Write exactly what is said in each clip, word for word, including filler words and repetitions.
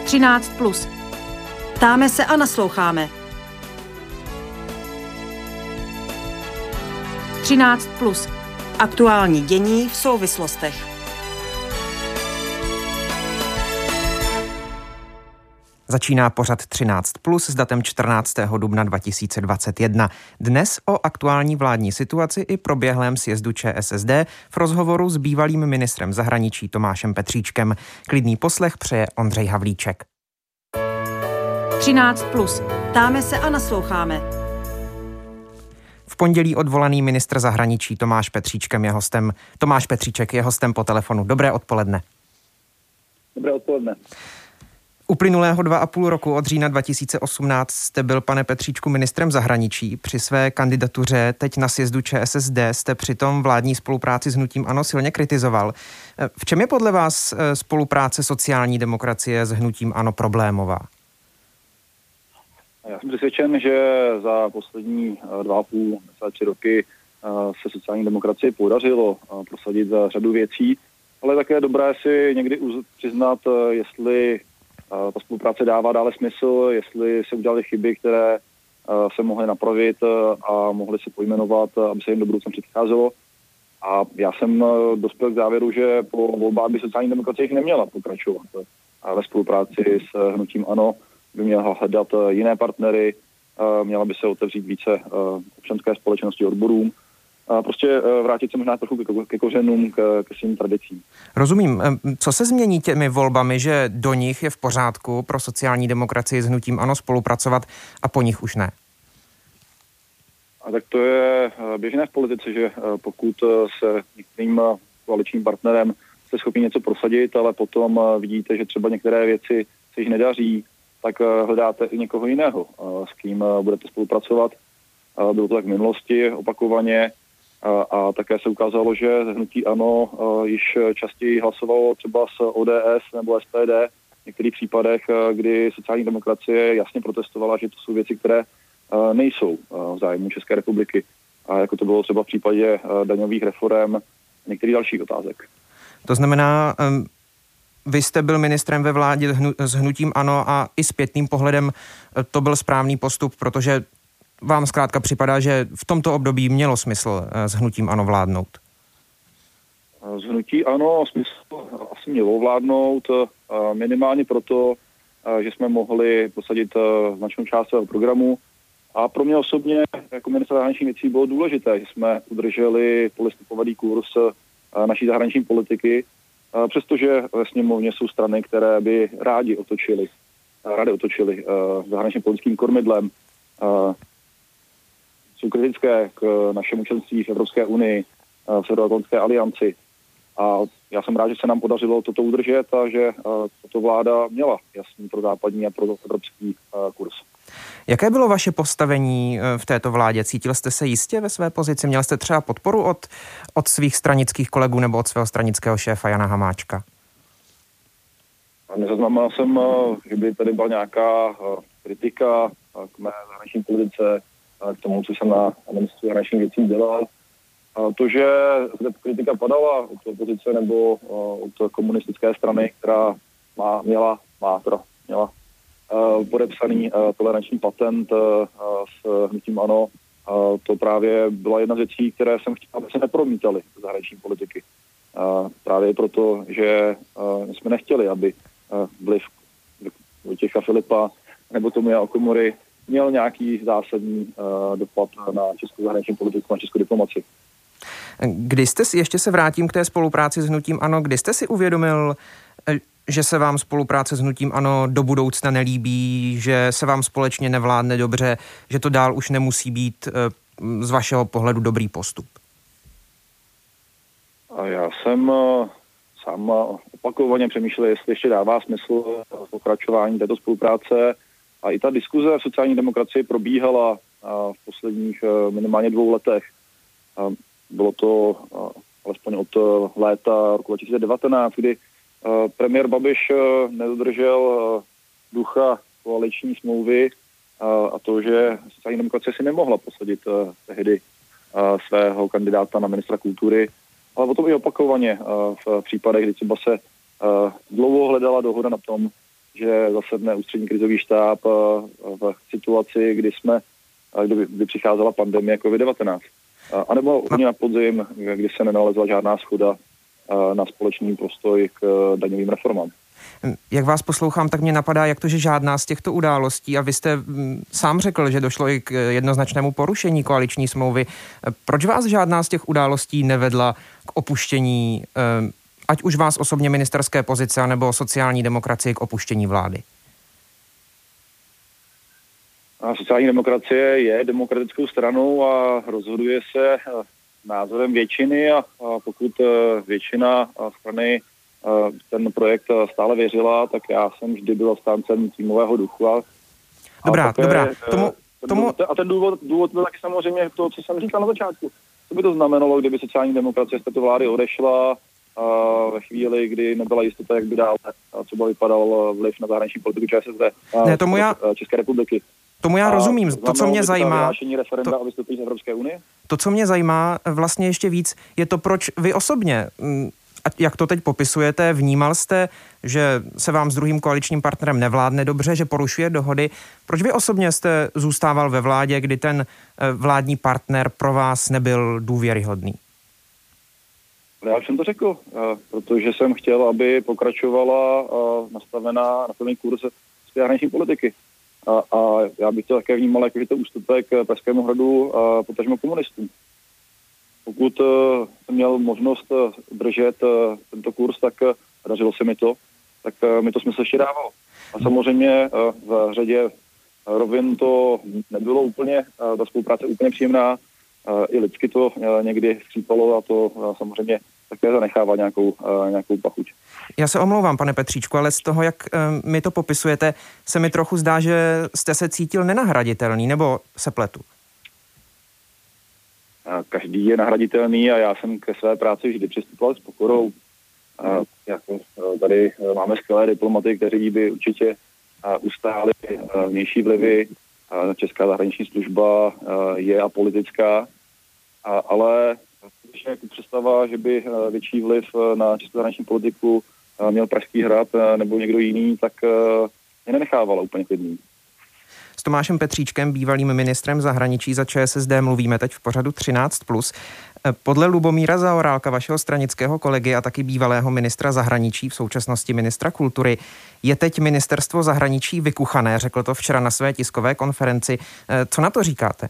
třináct plus. Ptáme se a nasloucháme. třináct plus. Aktuální dění v souvislostech. Začíná pořad třináct plus s datem čtrnáctého dubna dva tisíce dvacet jedna. Dnes o aktuální vládní situaci i proběhlém sjezdu ČSSD v rozhovoru s bývalým ministrem zahraničí Tomášem Petříčkem. Klidný poslech přeje Ondřej Havlíček. třináct plus. Ptáme se a nasloucháme. V pondělí odvolaný ministr zahraničí Tomáš Petříčkem je hostem. Tomáš Petříček je hostem po telefonu. Dobré odpoledne. Dobré odpoledne. Uplynulého dva a půl roku od října dva tisíce osmnáct jste byl, pane Petříčku, ministrem zahraničí. Při své kandidatuře teď na sjezdu ČSSD jste přitom vládní spolupráci s hnutím ANO silně kritizoval. V čem je podle vás spolupráce sociální demokracie s hnutím ANO problémová? Já jsem přesvědčen, že za poslední dva a půl, tři roky se sociální demokracii podařilo prosadit řadu věcí, ale také je dobré si někdy přiznat, jestli ta spolupráce dává dále smysl, jestli se udělaly chyby, které se mohly napravit a mohly se pojmenovat, aby se jim do budoucna předcházelo. A já jsem dospěl k závěru, že po volbách by sociální demokracie jich neměla pokračovat. A ve spolupráci s hnutím ANO by měla hledat jiné partnery, měla by se otevřít více občanské společnosti, odborům. A prostě vrátit se možná trochu ke, ke kořenům, k, ke svým tradicím. Rozumím. Co se změní těmi volbami, že do nich je v pořádku pro sociální demokracii s hnutím ANO spolupracovat a po nich už ne? A tak to je běžné v politice, že pokud se některým koaličním partnerem jste schopni něco prosadit, ale potom vidíte, že třeba některé věci se již nedaří, tak hledáte i někoho jiného, s kým budete spolupracovat. Bylo to tak v minulosti opakovaně. A, a také se ukázalo, že hnutí ANO již častěji hlasovalo třeba s O D S nebo S P D v některých případech, kdy sociální demokracie jasně protestovala, že to jsou věci, které nejsou v zájmu České republiky. A jako to bylo třeba v případě daňových reforem a některých dalších otázek. To znamená, vy jste byl ministrem ve vládě s hnutím ANO a i zpětným pohledem to byl správný postup, protože vám zkrátka připadá, že v tomto období mělo smysl s hnutím ANO vládnout? Z hnutí ANO smysl asi mělo vládnout, minimálně proto, že jsme mohli posadit značnou část svého programu. A pro mě osobně jako ministr zahraničních věcí bylo důležité, že jsme udrželi polistopadový kurz naší zahraniční politiky, přestože ve sněmovně jsou strany, které by rádi otočili, rádi otočili zahraničním politickým kormidlem. Jsou kritické k našemu členství v Evropské unii, v Severoatlantické alianci. A já jsem rád, že se nám podařilo toto udržet a že tato vláda měla jasný pro západní a pro evropský kurz. Jaké bylo vaše postavení v této vládě? Cítil jste se jistě ve své pozici? Měl jste třeba podporu od, od svých stranických kolegů nebo od svého stranického šéfa Jana Hamáčka? Nezaznamenal jsem, že by tady byla nějaká kritika k mé zahraniční politice, k tomu, co jsem na ministerstvu zahraničních věcí dělal. A to, že kritika padala od opozice nebo od komunistické strany, která má, měla, má, teda, měla uh, podepsaný uh, toleranční patent uh, s hnutím ANO, uh, to právě byla jedna z věcí, které jsem chtěl, aby se nepromítaly do zahraniční politiky. Uh, právě proto, že uh, jsme nechtěli, aby uh, vliv Vojtěcha Filipa nebo Tomia Okamury měl nějaký zásadní uh, dopad na českou zahraniční politiku, na českou diplomaci. Kdy jste si, ještě se vrátím k té spolupráci s hnutím ANO, kdy jste si uvědomil, že se vám spolupráce s hnutím ANO do budoucna nelíbí, že se vám společně nevládne dobře, že to dál už nemusí být z vašeho pohledu dobrý postup? A já jsem uh, sám opakovaně přemýšlel, jestli ještě dává smysl pokračování této spolupráce. A i ta diskuze v sociální demokracii probíhala v posledních minimálně dvou letech. Bylo to alespoň od léta roku dva tisíce devatenáct, kdy premiér Babiš nedodržel ducha koaliční smlouvy a to, že sociální demokracie si nemohla posadit tehdy svého kandidáta na ministra kultury, ale potom i opakovaně v případech, kdy třeba se dlouho hledala dohoda na tom, že zasedne ústřední krizový štáb v situaci, kdy jsme, kdy, kdy přicházela pandemie covid devatenáct. A nebo hodně na podzim, kdy se nenalezla žádná shoda na společný postoj k daňovým reformám. Jak vás poslouchám, tak mě napadá, jak to, že žádná z těchto událostí, a vy jste sám řekl, že došlo i k jednoznačnému porušení koaliční smlouvy. Proč vás žádná z těch událostí nevedla k opuštění, ať už vás osobně ministerské pozice, nebo sociální demokracie k opuštění vlády? A sociální demokracie je demokratickou stranou a rozhoduje se názorem většiny a pokud většina strany ten projekt stále věřila, tak já jsem vždy byl zastáncem týmového duchu. A dobrá, také, dobrá. Tomu, ten, tomu... A ten důvod, důvod byl taky samozřejmě to, co jsem říkal na začátku. Co by to znamenalo, kdyby sociální demokracie z této vlády odešla a ve chvíli, kdy nebyla jistota, jak by dále, a co by vypadal vliv na zahraniční politiku ČSSD a ne, tomu já... České republiky. Tomu já a rozumím. To, co mě zajímá, to, z Evropské unie? to, co mě zajímá vlastně ještě víc, je to, proč vy osobně, jak to teď popisujete, vnímal jste, že se vám s druhým koaličním partnerem nevládne dobře, že porušuje dohody. Proč vy osobně jste zůstával ve vládě, kdy ten vládní partner pro vás nebyl důvěryhodný? Já jsem to řekl, protože jsem chtěl, aby pokračovala nastavená, nastavený kurz zahraniční politiky. A, a já bych to také vnímal, jako že to ústupek Pražskému hradu a potažmo komunistům. Pokud uh, jsem měl možnost uh, držet uh, tento kurz, tak uh, dařilo se mi to, tak uh, mi to smysl ještě dávalo. A samozřejmě uh, v řadě uh, rovin to nebylo úplně, uh, ta spolupráce úplně příjemná, uh, i lidsky to uh, někdy skřípalo a to uh, samozřejmě také zanechává nějakou, uh, nějakou pachuť. Já se omlouvám, pane Petříčku, ale z toho, jak uh, mi to popisujete, se mi trochu zdá, že jste se cítil nenahraditelný, nebo se pletu? Každý je nahraditelný a já jsem ke své práci vždy přistupoval s pokorou. Jako tady máme skvělé diplomaty, kteří by určitě ustáli vnější vlivy. Česká zahraniční služba je apolitická, ale skutečně jako představa, že by větší vliv na českou zahraniční politiku měl Pražský hrad nebo někdo jiný, tak mě nenechávala úplně klidný. S Tomášem Petříčkem, bývalým ministrem zahraničí za ČSSD, mluvíme teď v pořadu třináct plus. Podle Lubomíra Zaorálka, vašeho stranického kolegy a taky bývalého ministra zahraničí, v současnosti ministra kultury, je teď ministerstvo zahraničí vykuchané, řekl to včera na své tiskové konferenci. Co na to říkáte?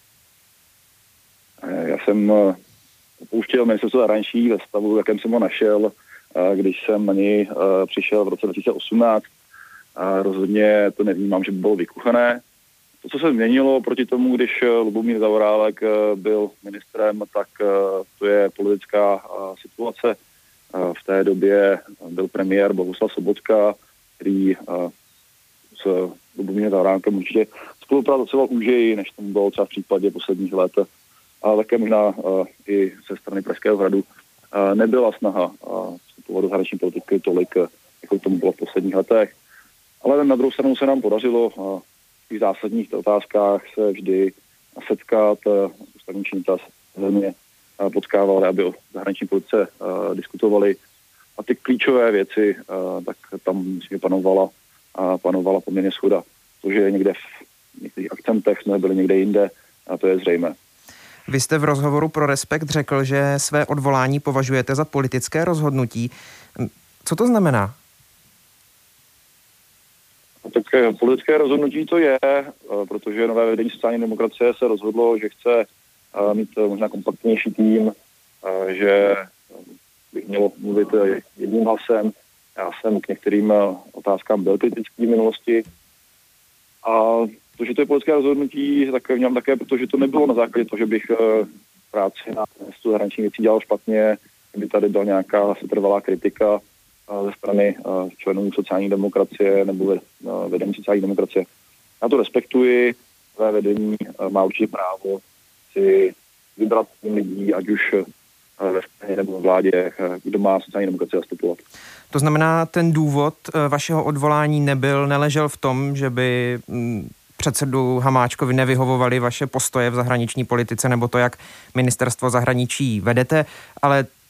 Já jsem opouštěl ministerstvo zahraničí ve stavu, v jakém jsem ho našel, když jsem na něj přišel v roce dva tisíce osmnáct. A rozhodně to nevnímám, že by bylo vykuchané. To, co se změnilo proti tomu, když Lubomír Zaorálek byl ministrem, tak to je politická situace. V té době byl premiér Bohuslav Sobotka, který s Lubomírem Zaorálkem určitě spolupracoval úžeji, než tomu bylo třeba v případě posledních let. A také možná i ze strany Pražského hradu nebyla snaha vstupovat do zahraniční politiky tolik, jako tomu bylo v posledních letech. Ale na druhou stranu se nám podařilo v těch zásadních otázkách se vždy setkat, ústavní činitelé země potkávali, aby o zahraniční politice diskutovali. A ty klíčové věci, tak tam myslím, panovala, panovala poměrně shoda. To, že někde v některých akcentech jsme byli někde jinde, a to je zřejmé. Vy jste v rozhovoru pro Respekt řekl, že své odvolání považujete za politické rozhodnutí. Co to znamená? Tak politické rozhodnutí to je, protože nové vedení sociální demokracie se rozhodlo, že chce mít možná kompaktnější tým, že bych mělo mluvit jedním hlasem. Já jsem k některým otázkám byl kritický v minulosti. A to, že to je politické rozhodnutí, tak vnímám také, protože to nebylo na základě toho, že bych práci na městu zahraničních věcí dělal špatně, kdyby tady byla nějaká setrvalá kritika ze strany členů sociální demokracie nebo vedení sociální demokracie. Já to respektuji, své vedení má určitě právo si vybrat lidí, ať už ve straně nebo v vládě, kdo má sociální demokracie zastupovat. To znamená, ten důvod vašeho odvolání nebyl, neležel v tom, že by předsedu Hamáčkovi nevyhovovaly vaše postoje v zahraniční politice nebo to, jak ministerstvo zahraničí vedete, ale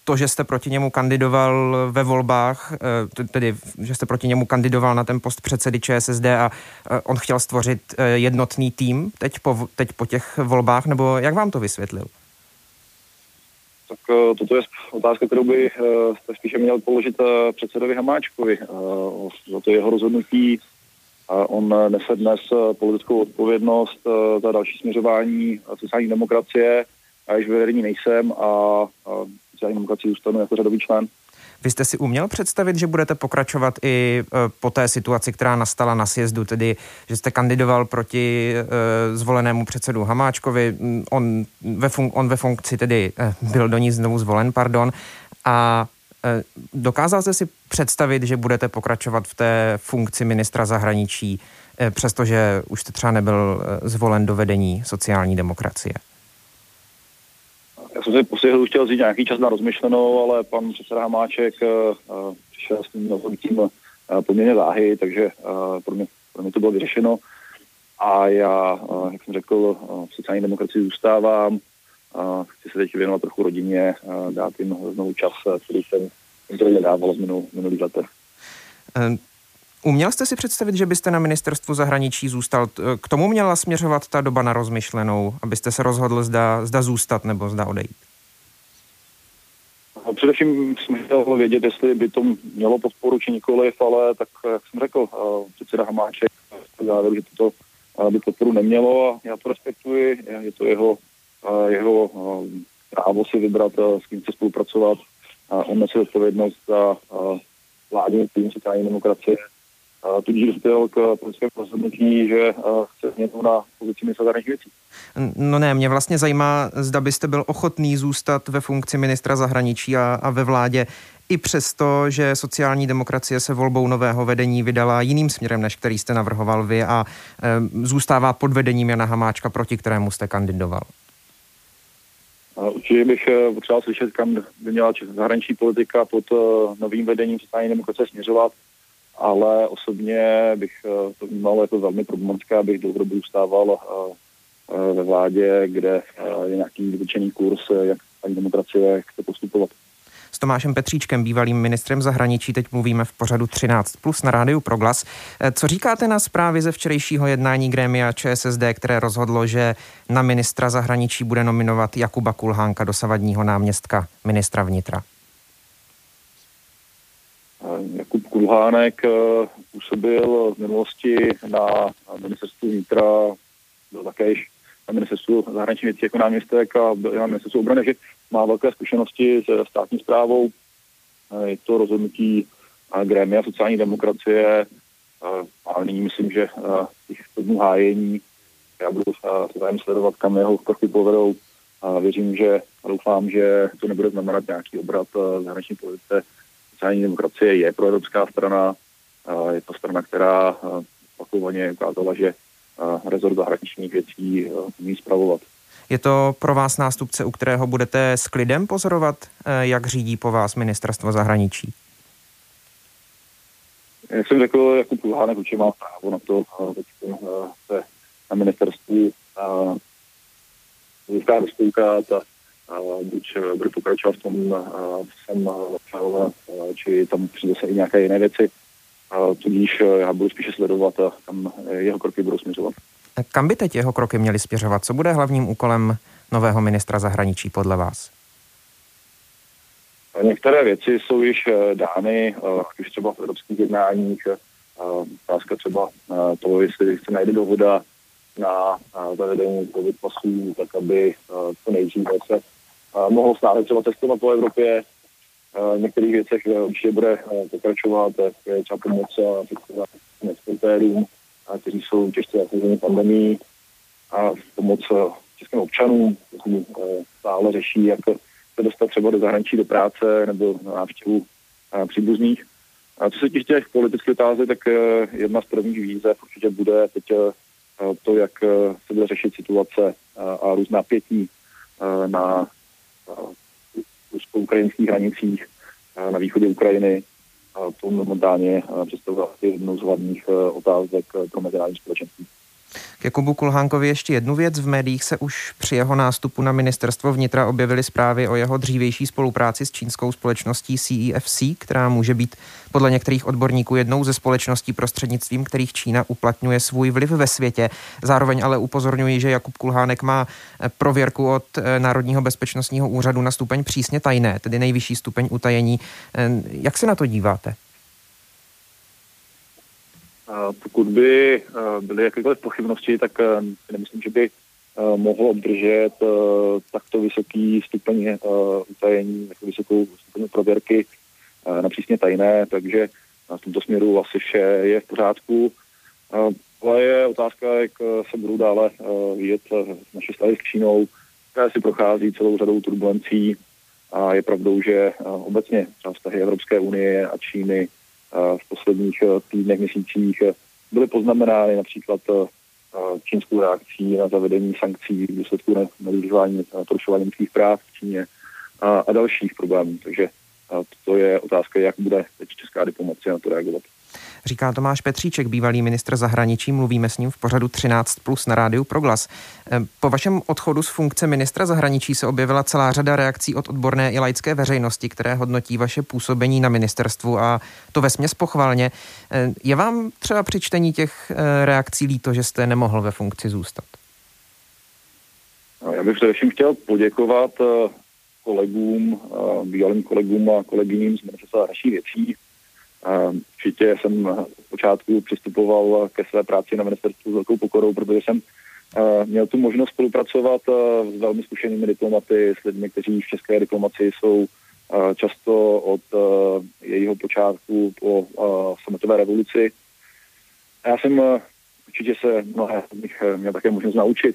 to, že jste proti němu kandidoval ve volbách, tedy že jste proti němu kandidoval na ten post předsedy ČSSD a on chtěl stvořit jednotný tým teď po, teď po těch volbách, nebo jak vám to vysvětlil? Tak toto je otázka, kterou by jste spíše měl položit předsedovi Hamáčkovi. Za to jeho rozhodnutí on nese dnes politickou odpovědnost za další směřování sociální demokracie. A již ve vedení nejsem a, a sociální demokracii zůstanu jako řadový člen. Vy jste si uměl představit, že budete pokračovat i po té situaci, která nastala na sjezdu, tedy že jste kandidoval proti zvolenému předsedu Hamáčkovi, on ve, fun- on ve funkci tedy byl do ní znovu zvolen, pardon, a dokázal jste si představit, že budete pokračovat v té funkci ministra zahraničí, přestože už jste třeba nebyl zvolen do vedení sociální demokracie? Já jsem si posledně chtěl vzít nějaký čas na rozmyšlenou, ale pan předseda Hamáček uh, přišel s tím rozhodnutím uh, poměrně záhy, takže uh, pro, mě, pro mě to bylo vyřešeno. A já, uh, jak jsem řekl, uh, v sociální demokracii zůstávám. Uh, chci se teď věnovat trochu rodině, uh, dát jim znovu čas, který jsem jim nedával v minul, minulých letech. Um. Uměl jste si představit, že byste na ministerstvu zahraničí zůstal? K tomu měla směřovat ta doba na rozmyšlenou, abyste se rozhodl, zda, zda zůstat nebo zda odejít? Především jsem chtěl vědět, jestli by to mělo podporu či nikoliv, ale tak, jak jsem řekl, předseda Hamáček v závěru, že to by podporu nemělo a já to respektuji. Je to jeho, jeho právo si vybrat, s kým chce spolupracovat. On nese odpovědnost za vládní tým sociální demokracie. Tudíž dospěl k politickému rozhodnutí, že chce změnu na pozici ministra zahraničních věcí. No ne, mě vlastně zajímá, zda byste byl ochotný zůstat ve funkci ministra zahraničí a, a ve vládě, i přesto, že sociální demokracie se volbou nového vedení vydala jiným směrem, než který jste navrhoval vy a e, zůstává pod vedením Jana Hamáčka, proti kterému jste kandidoval. Určitě bych potřeboval slyšet, kam by měla zahraniční politika pod novým vedením sociální demokracie směřovat, ale osobně bych to vnímal jako velmi problematické, abych dlouhodobě zůstával ve vládě, kde je nějaký vytyčený kurz, jak paní demokracie chce postupovat. S Tomášem Petříčkem, bývalým ministrem zahraničí, teď mluvíme v pořadu třináct plus na rádiu Proglas. Co říkáte na zprávy ze včerejšího jednání grémia ČSSD, které rozhodlo, že na ministra zahraničí bude nominovat Jakuba Kulhánka, dosavadního náměstka ministra vnitra? Jakub Kulhánek působil v minulosti na ministerstvu vnitra, byl také již na ministerstvu zahraničních věcí jako náměstek a byl na ministerstvu obrany, že má velké zkušenosti se státní správou. Je to rozhodnutí grémia sociální demokracie a nyní myslím, že těch dnů hájení já budu se zájem sledovat, kam jeho kroky povedou. A věřím, že a doufám, že to nebude znamenat nějaký obrat v zahraniční politice. Sociální demokracie je proevropská strana. Je to strana, která opakovaně ukázala, že rezort zahraničních věcí umí spravovat. Je to pro vás nástupce, u kterého budete s klidem pozorovat, jak řídí po vás ministerstvo zahraničí? Jak jsem řekl, Jakub Kulhánek určitě má právo na to, teď se na ministerstvu získá rozkoukat a buď bude pokračovat v tom, jsem napsal, či tam přijde se i nějaké jiné věci. Tudíž já budu spíše sledovat, kam jeho kroky budou směřovat. Kam by teď jeho kroky měly směřovat? Co bude hlavním úkolem nového ministra zahraničí podle vás? Některé věci jsou již dány, už třeba v evropských jednáních. Otázka třeba to, jestli se najde dohoda na zavedení covid pasů, tak aby to nejdříve se mohlo stále třeba testovat po Evropě. V některých věcech určitě bude pokračovat, je třeba pomoc exportérům, kteří jsou těžce zasaženi pandemií, a pomoc českým občanům, kteří stále řeší, jak se dostat třeba do zahraničí, do práce nebo na návštěvu příbuzných. A co se týče těch politických otázek, tak jedna z prvních výzev určitě bude teď to, jak se bude řešit situace a různá pětí na rusko-ukrajinských hranicích na východě Ukrajiny. To momentálně představuje jednu z hlavních otázek pro mezinárodní společenství. K Jakubu Kulhánkovi ještě jednu věc. V médiích se už při jeho nástupu na ministerstvo vnitra objevily zprávy o jeho dřívější spolupráci s čínskou společností C E F C, která může být podle některých odborníků jednou ze společností, prostřednictvím kterých Čína uplatňuje svůj vliv ve světě. Zároveň ale upozorňuji, že Jakub Kulhánek má prověrku od Národního bezpečnostního úřadu na stupeň přísně tajné, tedy nejvyšší stupeň utajení. Jak se na to díváte? Pokud by byly jakékoliv pochybnosti, tak nemyslím, že by mohl obdržet takto vysoký stupeň utajení, takovou vysokou stupeň prověrky na přísně tajné, takže v tomto směru asi vše je v pořádku. Ale je otázka, jak se budou dále vyjet naše vztahy s Čínou, které si prochází celou řadou turbulencí a je pravdou, že obecně vztahy Evropské unie a Číny v posledních týdnech, měsících byly poznamenány například čínskou reakcí na zavedení sankcí v důsledku nadužívání porušování lidských práv v Číně a, a dalších problémů. Takže to je otázka, jak bude teď česká diplomacie na to reagovat. Říká Tomáš Petříček, bývalý ministr zahraničí, mluvíme s ním v pořadu třináct plus na rádiu Proglas. Po vašem odchodu z funkce ministra zahraničí se objevila celá řada reakcí od odborné i laické veřejnosti, které hodnotí vaše působení na ministerstvu a to vesměs pochvalně. Je vám třeba při čtení těch reakcí líto, že jste nemohl ve funkci zůstat? Já bych především chtěl poděkovat kolegům, bývalým kolegům a kolegyním z ministerstva zahraničních věcí. Určitě jsem od počátku přistupoval ke své práci na ministerstvu s velkou pokorou, protože jsem měl tu možnost spolupracovat s velmi zkušenými diplomaty, s lidmi, kteří v české diplomacii jsou často od jejího počátku po sametové revoluci. A já jsem určitě se mnohé z nich měl také možnost naučit.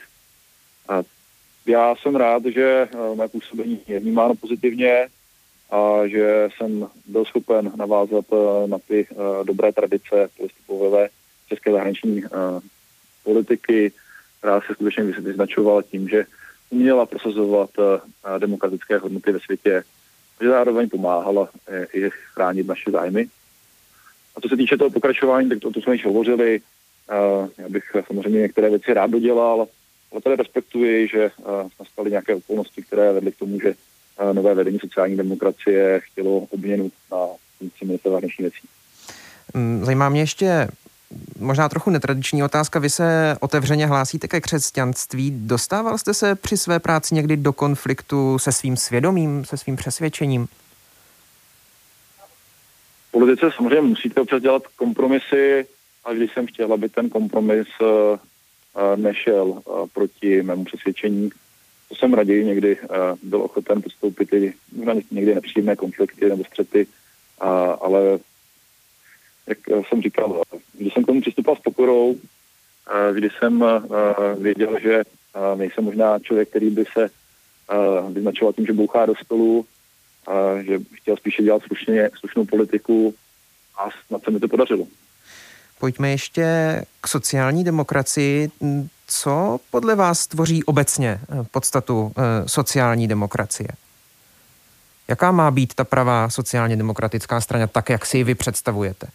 Já jsem rád, že mé působení je vnímáno pozitivně a že jsem byl schopen navázat na ty dobré tradice postupové české zahraniční politiky, která se skutečně vyznačovala tím, že uměla prosazovat demokratické hodnoty ve světě, že zároveň pomáhala i chránit naše zájmy. A co se týče toho pokračování, tak to, to jsme již hovořili. Já bych samozřejmě některé věci rád dodělal, ale tady respektuji, že nastaly nějaké okolnosti, které vedly k tomu, že nové vedení sociální demokracie chtělo obměnu na funkci ministra zahraničních věcí. Zajímá mě ještě možná trochu netradiční otázka. Vy se otevřeně hlásíte ke křesťanství. Dostával jste se při své práci někdy do konfliktu se svým svědomím, se svým přesvědčením? V politice samozřejmě musíte občas dělat kompromisy, a když jsem chtěl, aby ten kompromis nešel proti mému přesvědčení, to jsem raději někdy byl ochoten podstoupit i někdy nepříjemné konflikty nebo střety, ale jak jsem říkal, když jsem k tomu přistupoval s pokorou, když jsem věděl, že nejsem možná člověk, který by se vyznačoval tím, že bouchá do stolu, že chtěl spíše dělat slušně, slušnou politiku a snad se mi to podařilo. Pojďme ještě k sociální demokracii. Co podle vás tvoří obecně podstatu sociální demokracie? Jaká má být ta pravá sociálně demokratická strana, tak jak si ji vy představujete?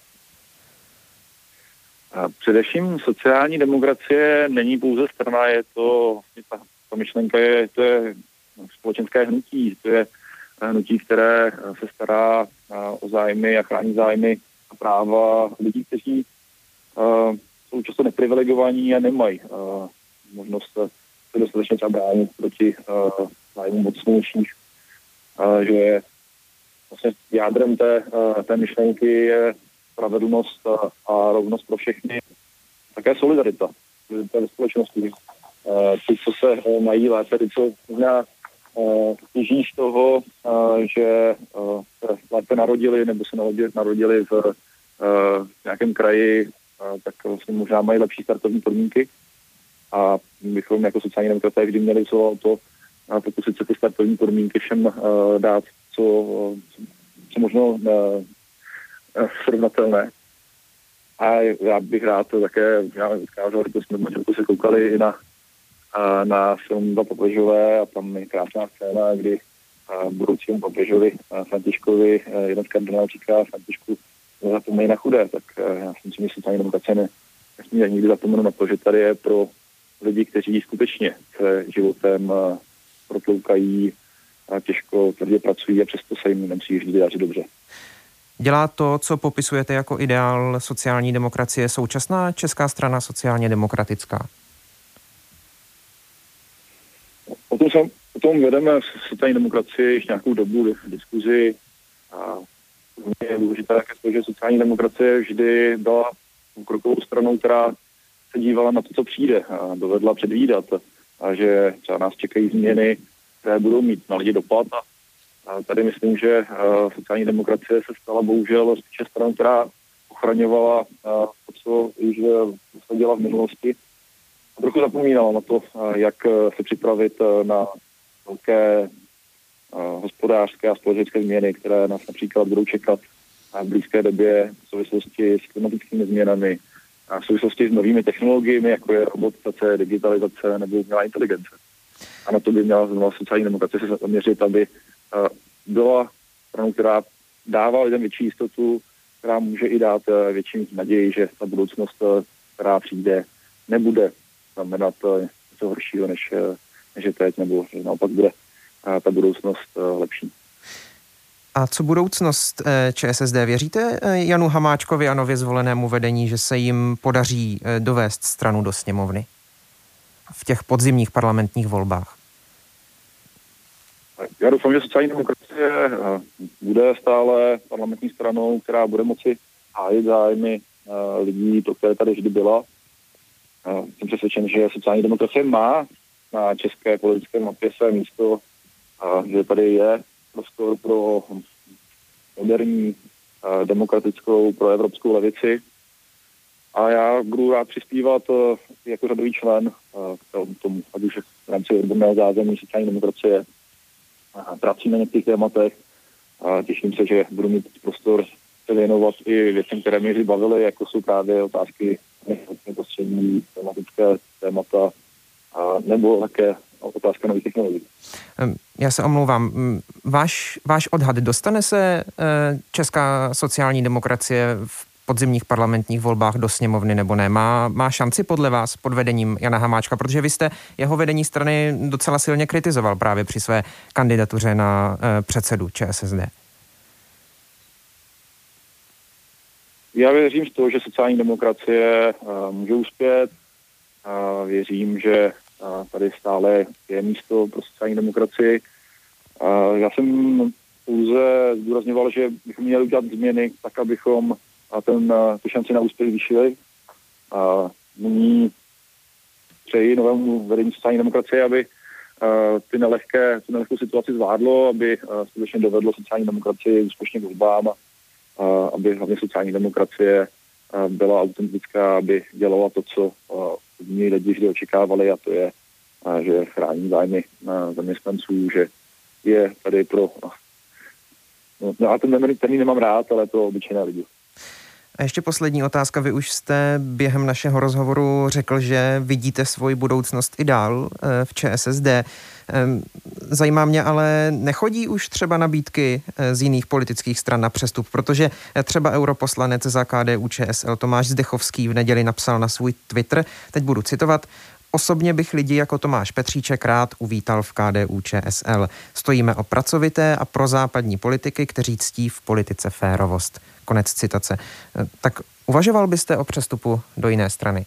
Především sociální demokracie není pouze strana, je to, ta, ta myšlenka je, to je společenské hnutí, to je hnutí, které se stará o zájmy a chrání zájmy a práva lidí, kteří uh, jsou často neprivilegovaní a nemají uh, možnost se dostatečně třeba bránit proti uh, zájmu mocnějších, uh, že je vlastně jádrem té, uh, té myšlenky je spravedlnost a, a rovnost pro všechny. Také solidarita ve společnosti. Uh, ty, co se uh, mají lépe, ty, co možná uh, těží z toho, uh, že uh, se lépe narodili nebo se narodili, narodili v, uh, v nějakém kraji, uh, tak vlastně možná mají lepší startovní podmínky. A bychom jako sociální demokraté vždy měli co to uh, pokusit se ty startovní podmínky všem uh, dát, co, uh, co možno uh, srovnatelné. A já bych rád to také, já vzkázal, že jsme manželku se koukali i na, na film Dva papežové a tam je krásná scéna, kdy budoucímu papežovi Františkovi jeden z kardinálů říká: Františku, nezapomeň na chudé. Tak já si myslím, že sociální demokracie ne, nesmí nikdy zapomenout na to, že tady je pro lidi, kteří skutečně se životem protloukají a těžko tvrdě pracují a přesto se jim nemusí vždy dařit dobře. Dělá to, co popisujete jako ideál sociální demokracie, současná Česká strana sociálně demokratická? O tom, jsem, o tom vedeme v sociální demokracii již nějakou dobu v diskuzi a je důležité také to, že sociální demokracie vždy byla krokovou stranou, která se dívala na to, co přijde a dovedla předvídat a že třeba nás čekají změny, které budou mít na lidi dopad. A tady myslím, že sociální demokracie se stala bohužel spíše stranou, která ochraňovala to, co již se děla v minulosti. A trochu zapomínala na to, jak se připravit na velké hospodářské a společenské změny, které nás například budou čekat v blízké době v souvislosti s klimatickými změnami a v souvislosti s novými technologiemi, jako je robotizace, digitalizace nebo umělá inteligence. A na to by měla znovu sociální demokracie se zaměřit, aby byla stranou, která dává lidem větší jistotu, která může i dát větší naději, že ta budoucnost, která přijde, nebude znamenat něco horšího, než, než je teď, nebo že naopak bude ta budoucnost lepší. A co budoucnost ČSSD? Věříte Janu Hamáčkovi a nově zvolenému vedení, že se jim podaří dovést stranu do sněmovny v těch podzimních parlamentních volbách? Já doufám, že sociální demokracie bude stále parlamentní stranou, která bude moci hájit zájmy lidí, to, které tady vždy byla. Jsem přesvědčen, že sociální demokracie má na české politické mapě své místo, že tady je prostor pro moderní, demokratickou, pro evropskou levici. A já budu rád přispívat jako řadový člen k tomu, ať už v rámci odborného zázemí sociální demokracie. Pracujeme na některých tématech a těším se, že budu mít prostor se věnovat i věcem, které mě bavily, jako jsou právě otázky prostřední, tematické témata a nebo také otázka nových technologií. Já se omlouvám. Váš, váš odhad, dostane se Česká sociální demokracie v podzimních parlamentních volbách do sněmovny nebo ne? Má, má šanci podle vás pod vedením Jana Hamáčka? Protože vy jste jeho vedení strany docela silně kritizoval právě při své kandidatuře na uh, předsedu ČSSD. Já věřím v to, že sociální demokracie uh, může uspět. Uh, věřím, že uh, tady stále je místo pro sociální demokracii. Uh, já jsem pouze zdůrazňoval, že bychom měli udělat změny tak, abychom a ten, tu šanci na úspěch zvýšili. A nyní přeji novému vedení sociální demokracie, aby uh, ty nelehké, tu nelehkou situaci zvládlo, aby uh, skutečně dovedlo sociální demokracii úspěšně k volbám a uh, aby hlavně sociální demokracie uh, byla autentická, aby dělala to, co uh, ní lidi vždy očekávali, a to je, uh, že chrání zájmy uh, zaměstnanců, že je tady pro... Uh, no, já ten termín nemám rád, ale pro obyčejné lidi. A ještě poslední otázka. Vy už jste během našeho rozhovoru řekl, že vidíte svoji budoucnost i dál v ČSSD. Zajímá mě, ale nechodí už třeba nabídky z jiných politických stran na přestup, protože třeba europoslanec za K D U Č S L Tomáš Zdechovský v neděli napsal na svůj Twitter, teď budu citovat: osobně bych lidi jako Tomáš Petříček rád uvítal v K D U Č S L. Stojíme o pracovité a prozápadní politiky, kteří ctí v politice férovost. Konec citace. Tak uvažoval byste o přestupu do jiné strany?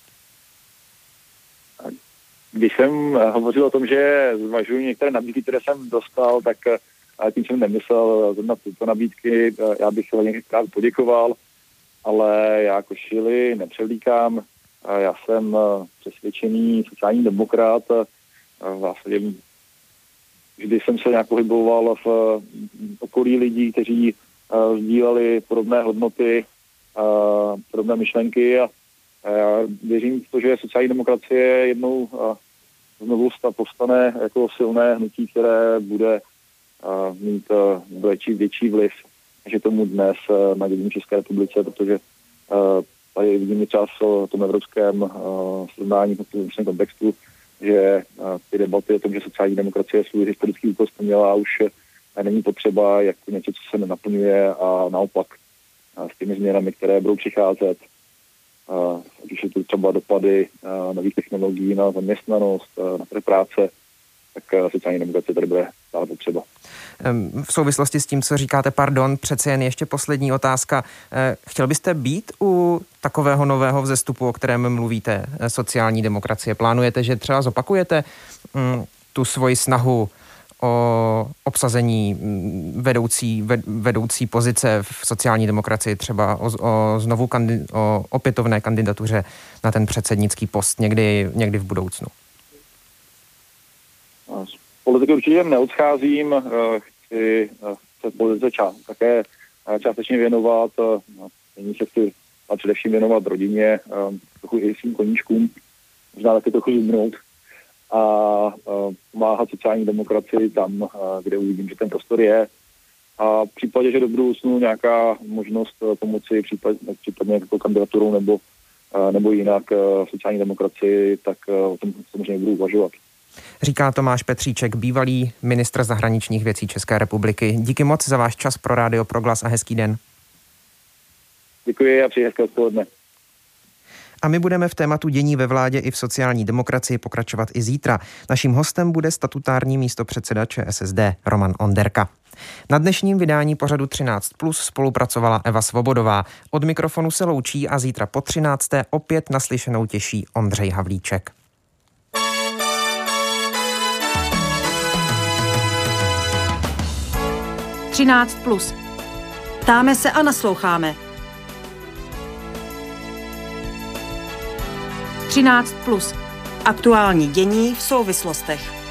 Když jsem hovořil o tom, že zvažuji některé nabídky, které jsem dostal, tak tím jsem nemyslel na tyto nabídky. Já bych velmi rád poděkoval, ale já košili nepřevlíkám. Já jsem přesvědčený sociální demokrat. Vlastně vždy jsem se nějak pohyboval v okolí lidí, kteří sdíleli podobné hodnoty, podobné myšlenky, a já věřím v to, že sociální demokracie jednou znovu povstane jako silné hnutí, které bude mít větší, větší vliv, než je tomu dnes na dění České republice, protože tady vidíme čas o tom evropském srovnání v tom kontextu, že ty debaty o tom, že sociální demokracie svůj historický úkol splnila, už není potřeba jako něco, co se nenaplňuje, a naopak s těmi změnami, které budou přicházet, ať už je to třeba dopady nových technologií na zaměstnanost, na trh práce, tak sociální demokracie tady bude stále potřeba. V souvislosti s tím, co říkáte, pardon, přece jen ještě poslední otázka. Chtěl byste být u takového nového vzestupu, o kterém mluvíte, sociální demokracie? Plánujete, že třeba zopakujete tu svoji snahu o obsazení vedoucí, vedoucí pozice v sociální demokracii, třeba o, o, znovu kandid, o opětovné kandidatuře na ten předsednický post někdy, někdy v budoucnu? Z politiky určitě neodcházím, chci se politice ča, také částečně věnovat, nyní se chci a především věnovat rodině, trochu i svým koníčkům, možná taky trochu zubnout a pomáhat sociální demokracii tam, kde uvidím, že ten prostor je. A v případě, že do budoucnu nějaká možnost pomoci, případně, případně jako kandidaturou nebo, nebo jinak sociální demokracii, tak o tom samozřejmě budu uvažovat. Říká Tomáš Petříček, bývalý ministr zahraničních věcí České republiky. Díky moc za váš čas pro Rádio Proglas a hezký den. Děkuji a přeji hezké odpoledne. A my budeme v tématu dění ve vládě i v sociální demokracii pokračovat i zítra. Naším hostem bude statutární místopředseda ČSSD Roman Onderka. Na dnešním vydání pořadu třináct plus spolupracovala Eva Svobodová. Od mikrofonu se loučí a zítra po třinácté opět naslyšenou těší Ondřej Havlíček. třináct plus. Ptáme se a nasloucháme. třináct plus. Aktuální dění v souvislostech.